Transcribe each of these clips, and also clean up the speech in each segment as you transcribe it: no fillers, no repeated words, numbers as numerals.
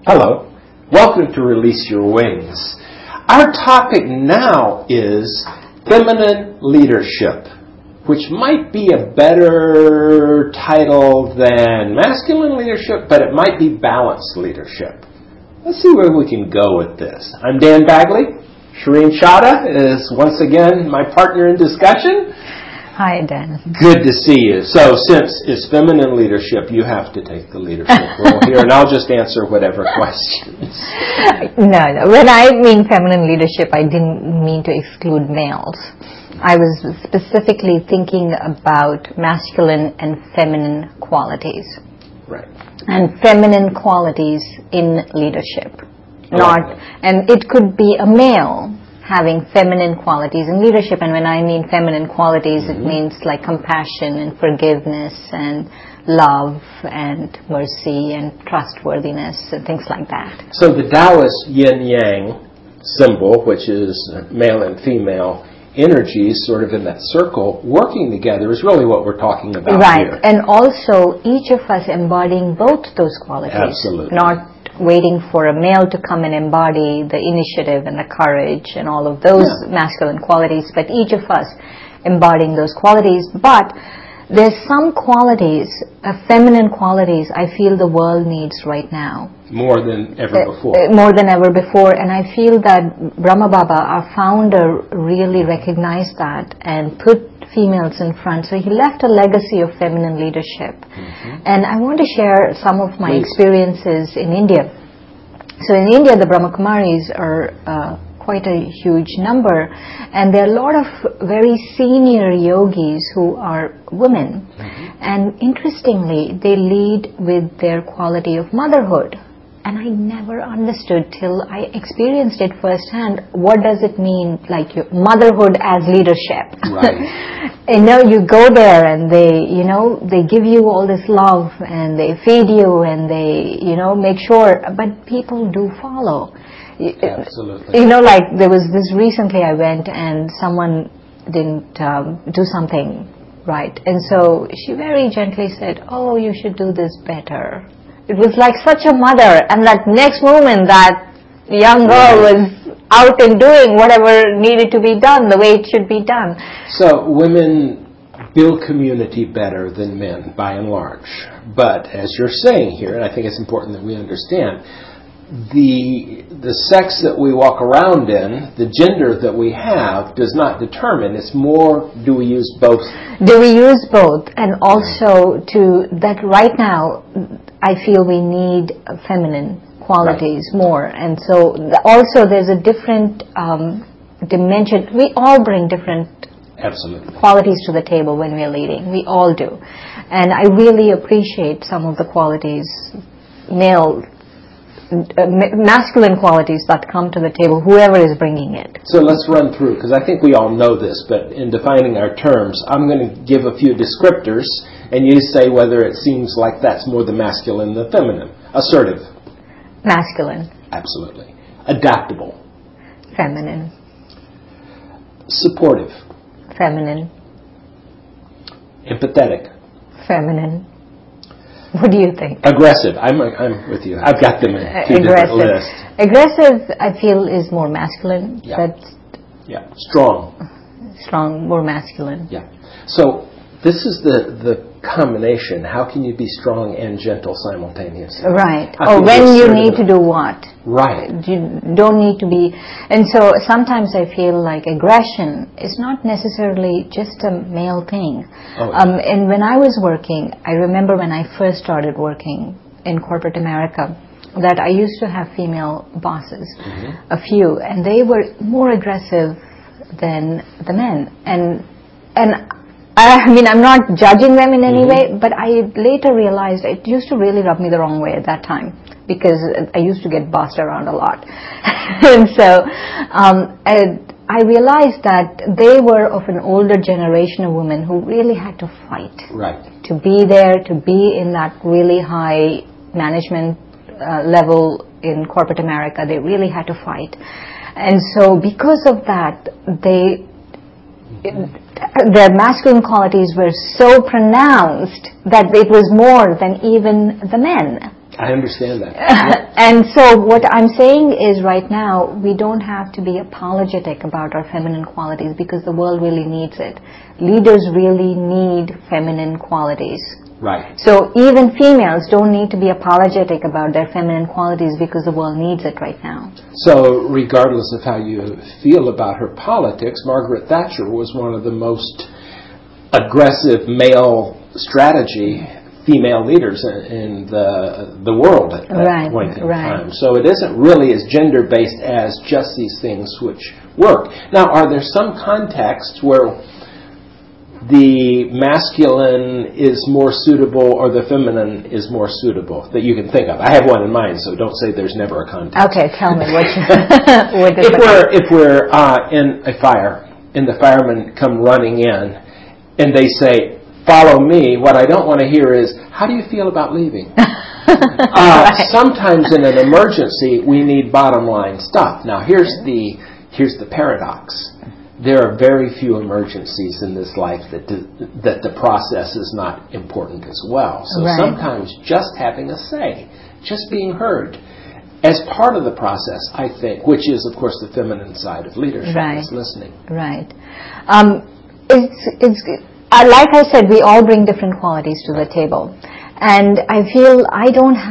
Hello. Welcome to Release Your Wings. Our topic now is feminine leadership, which might be a better title than masculine leadership, but it might be balanced leadership. Let's see where we can go with this. I'm Dan Bagley. Shireen Chadha is once again my partner in discussion. Hi, Dan. Good to see you. So since it's feminine leadership, you have to take the leadership role here, and I'll just answer whatever questions. No. When I mean feminine leadership, I didn't mean to exclude males. I was specifically thinking about masculine and feminine qualities. Right. And feminine qualities in leadership. Right. And it could be a male having feminine qualities in leadership. And when I mean feminine qualities, it means like compassion and forgiveness and love and mercy and trustworthiness and things like that. So the Taoist yin-yang symbol, which is male and female energies sort of in that circle working together, is really what we're talking about here. Right. And also each of us embodying both those qualities. Absolutely. Not waiting for a male to come and embody the initiative and the courage and all of those masculine qualities, but each of us embodying those qualities. But there's some qualities, feminine qualities, I feel the world needs right now. More than ever before. More than ever before. And I feel that Brahma Baba, our founder, really recognized that and put females in front. So he left a legacy of feminine leadership. And I want to share some of my experiences in India. So in India, the Brahma Kumaris are quite a huge number, and there are a lot of very senior yogis who are women. And interestingly, they lead with their quality of motherhood. And I never understood till I experienced it firsthand. What does it mean, like your motherhood as leadership? Right. You go there and they give you all this love and they feed you and they, make sure, but people do follow. Absolutely. Like there was this recently I went and someone didn't do something right. And so she very gently said, "Oh, you should do this better." It was like such a mother, and that next moment that young girl was out and doing whatever needed to be done, the way it should be done. So women build community better than men, by and large. But as you're saying here, and I think it's important that we understand, the sex that we walk around in, the gender that we have, does not determine. It's more, do we use both? Do we use both? And also that right now, I feel we need feminine qualities more. And so also there's a different dimension. We all bring different qualities to the table when we're leading. We all do. And I really appreciate some of the qualities, masculine qualities that come to the table, whoever is bringing it. So let's run through, because I think we all know this, but in defining our terms, I'm going to give a few descriptors, and you say whether it seems like that's more the masculine than the feminine. Assertive. Masculine. Absolutely. Adaptable. Feminine. Supportive. Feminine. Empathetic. Feminine. What do you think? Aggressive. I'm with you. I've got them in two different lists. Aggressive, I feel, is more masculine. Yeah. Strong. More masculine. Yeah. So this is the combination. How can you be strong and gentle simultaneously? Right. Or when you need to do what. Right. You don't need to be. And so sometimes I feel like aggression is not necessarily just a male thing. And when I was working, I remember when I first started working in corporate America, that I used to have female bosses, a few, and they were more aggressive than the men. And I mean, I'm not judging them in any way, but I later realized it used to really rub me the wrong way at that time, because I used to get bossed around a lot. And so I realized that they were of an older generation of women who really had to fight. Right. To be there, to be in that really high management level in corporate America, they really had to fight. And so because of that, their masculine qualities were so pronounced that it was more than even the men. I understand that. Yeah. And so what I'm saying is right now, we don't have to be apologetic about our feminine qualities because the world really needs it. Leaders really need feminine qualities. Right. So even females don't need to be apologetic about their feminine qualities because the world needs it right now. So regardless of how you feel about her politics, Margaret Thatcher was one of the most aggressive male strategy female leaders in the world at that point in time. So it isn't really as gender-based as just these things which work. Now, are there some contexts where the masculine is more suitable or the feminine is more suitable that you can think of? I have one in mind, so don't say there's never a context. Okay, tell me what if we're in a fire and the firemen come running in and they say, "Follow me," what I don't want to hear is, "How do you feel about leaving?" Sometimes in an emergency, we need bottom line stuff. Now, here's the paradox. There are very few emergencies in this life that the process is not important as well. So sometimes just having a say, just being heard, as part of the process, I think, which is, of course, the feminine side of leadership, is listening. Right. It's like I said, we all bring different qualities to the table. And I feel I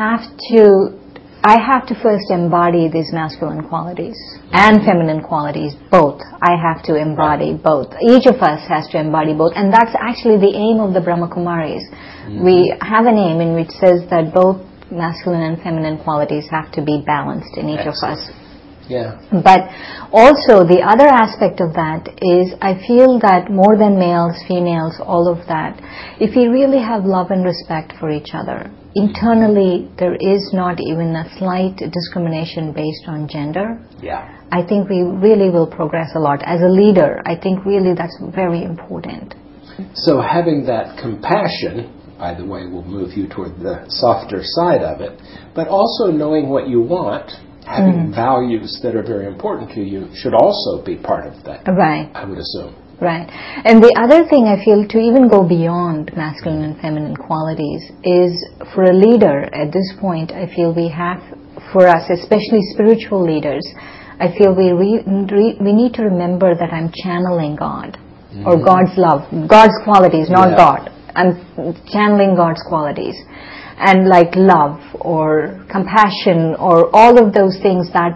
have to first embody these masculine qualities and feminine qualities, both. I have to embody both. Each of us has to embody both. And that's actually the aim of the Brahma Kumaris. Mm-hmm. We have an aim in which says that both masculine and feminine qualities have to be balanced in each of us. Yeah. But also the other aspect of that is I feel that more than males, females, all of that, if we really have love and respect for each other, internally there is not even a slight discrimination based on gender. Yeah. I think we really will progress a lot. As a leader, I think really that's very important. So having that compassion, by the way, will move you toward the softer side of it, but also knowing what you want, having values that are very important to you should also be part of that. Right. I would assume. Right. And the other thing I feel to even go beyond masculine and feminine qualities is for a leader at this point, I feel we have, for us, especially spiritual leaders, I feel we need to remember that I'm channeling God or God's love, God's qualities, not God. I'm channeling God's qualities. And like love or compassion or all of those things that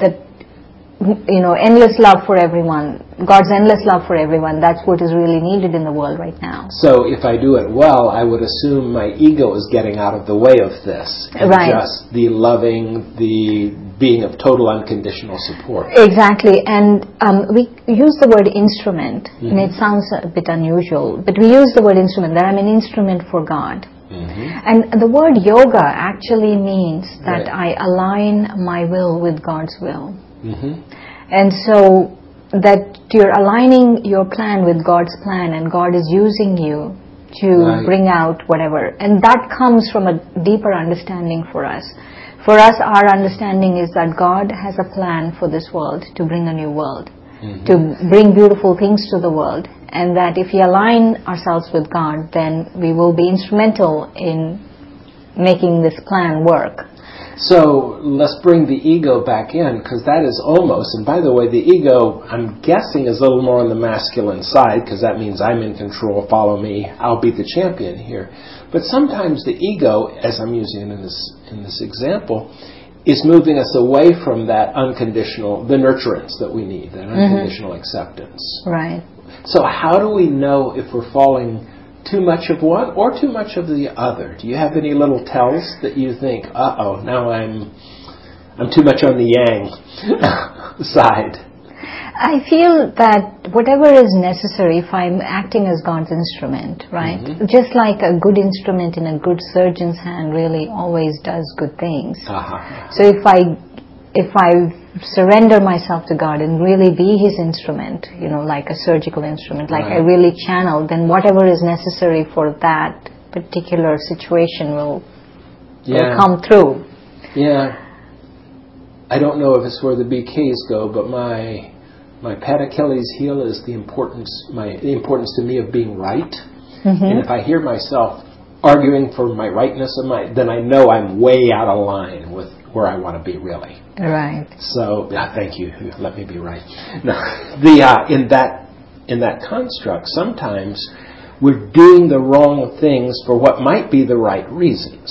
endless love for everyone, God's endless love for everyone, that's what is really needed in the world right now. So if I do it well, I would assume my ego is getting out of the way of this. And just the loving, the being of total unconditional support. Exactly. And we use the word instrument, and it sounds a bit unusual, but we use the word instrument, that I'm an instrument for God. And the word yoga actually means that I align my will with God's will. And so that you're aligning your plan with God's plan and God is using you to bring out whatever. And that comes from a deeper understanding for us. For us, our understanding is that God has a plan for this world to bring a new world, to bring beautiful things to the world. And that if we align ourselves with God, then we will be instrumental in making this plan work. So let's bring the ego back in, because that is almost, and by the way, the ego, I'm guessing, is a little more on the masculine side, because that means I'm in control, follow me, I'll be the champion here. But sometimes the ego, as I'm using it in this example, is moving us away from that unconditional, the nurturance that we need, that unconditional acceptance. Right. So how do we know if we're falling too much of one or too much of the other? Do you have any little tells that you think, now I'm too much on the yang side? I feel that whatever is necessary, if I'm acting as God's instrument, right? Just like a good instrument in a good surgeon's hand really always does good things. So if I surrender myself to God and really be His instrument, like a surgical instrument, like I really channel, then whatever is necessary for that particular situation will come through. Yeah. I don't know if it's where the BKs go, but my pet Achilles heel is the importance to me of being right. And if I hear myself arguing for my rightness of then I know I'm way out of line with where I want to be really. Right. So, thank you. Let me be right. No, in that construct, sometimes we're doing the wrong things for what might be the right reasons.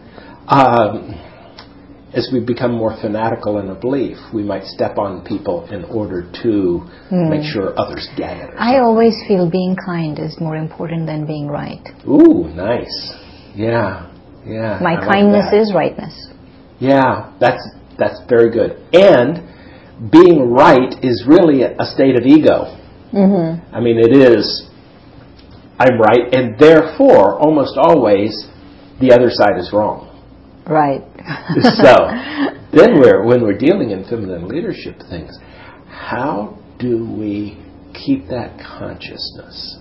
As we become more fanatical in a belief, we might step on people in order to make sure others get it. I always feel being kind is more important than being right. Ooh, nice. Yeah. My kindness is rightness. Yeah, that's very good. And being right is really a state of ego. Mm-hmm. I mean, it is, I'm right, and therefore, almost always, the other side is wrong. Right. So, then when we're dealing in feminine leadership things, how do we keep that consciousness?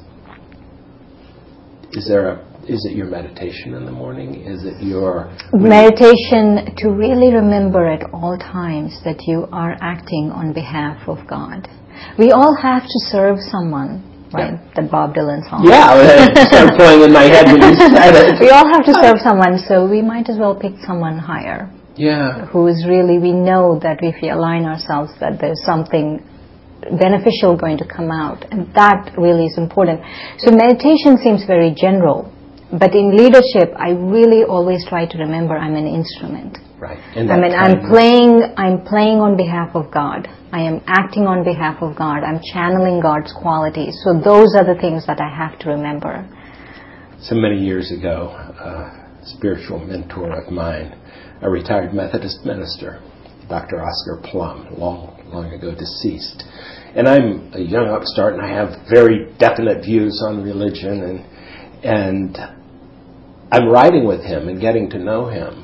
Is it your meditation in the morning? Is it your meditation to really remember at all times that you are acting on behalf of God? We all have to serve someone. Right, yeah. The Bob Dylan song. Yeah, it started playing in my head when you said it. We all have to serve someone, so we might as well pick someone higher. Yeah. Who is really, we know that if we align ourselves, that there's something beneficial going to come out, and that really is important. So meditation seems very general, but in leadership, I really always try to remember I'm an instrument. Right. I'm playing on behalf of God. I am acting on behalf of God. I'm channeling God's qualities. So those are the things that I have to remember. So many years ago, a spiritual mentor of mine, a retired Methodist minister, Dr. Oscar Plum, long ago deceased. And I'm a young upstart, and I have very definite views on religion, and I'm riding with him and getting to know him.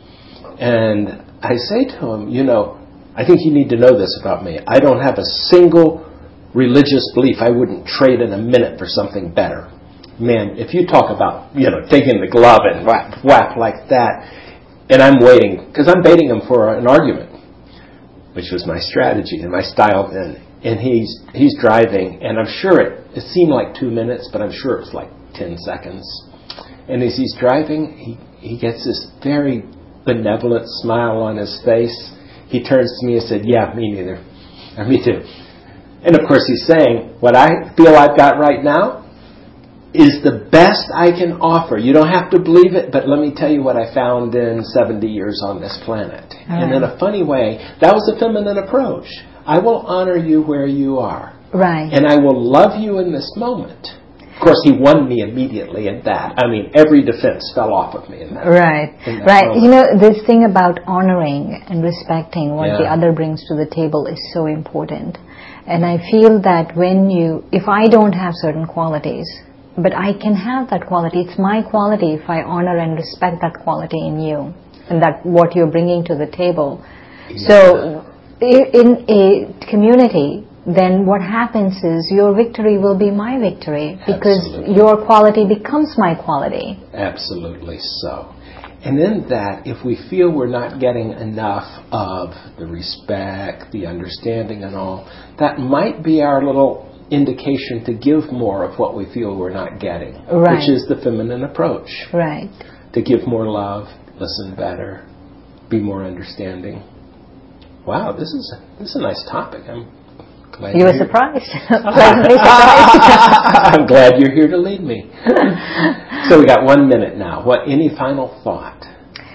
And I say to him, I think you need to know this about me. I don't have a single religious belief I wouldn't trade in a minute for something better. Man, if you talk about, taking the glove and whap like that, and I'm waiting, because I'm baiting him for an argument, which was my strategy and my style then. And he's driving, and I'm sure it seemed like 2 minutes, but I'm sure it's like 10 seconds. And as he's driving, he gets this very benevolent smile on his face. He turns to me and said, "Yeah, me neither. Or me too." And of course he's saying, what I feel I've got right now is the best I can offer. You don't have to believe it, but let me tell you what I found in 70 years on this planet. And in a funny way, that was a feminine approach. I will honor you where you are. Right. And I will love you in this moment. Of course, he won me immediately at that. I mean, every defense fell off of me in that. Right. Moment. This thing about honoring and respecting what the other brings to the table is so important. And I feel that if I don't have certain qualities, but I can have that quality, it's my quality if I honor and respect that quality in you, and that what you're bringing to the table. Yeah. So, in a community, then what happens is your victory will be my victory because your quality becomes my quality. Absolutely so. And in that, if we feel we're not getting enough of the respect, the understanding and all, that might be our little indication to give more of what we feel we're not getting, which is the feminine approach. Right. To give more love, listen better, be more understanding. Wow, this is a nice topic. I'm glad you were surprised. Pleasantly surprised. I'm glad you're here to lead me. So we got 1 minute now. Any final thought?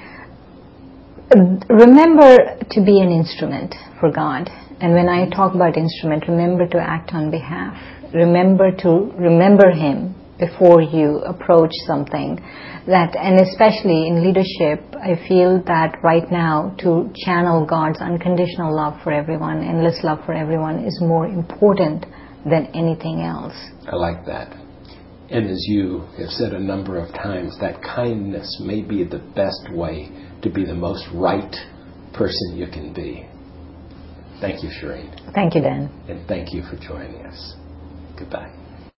Remember to be an instrument for God. And when I talk about instrument, remember to act on behalf. Remember to remember Him before you approach something. And especially in leadership, I feel that right now to channel God's unconditional love for everyone, endless love for everyone, is more important than anything else. I like that. And as you have said a number of times, that kindness may be the best way to be the most right person you can be. Thank you, Shireen. Thank you, Dan. And thank you for joining us. Goodbye.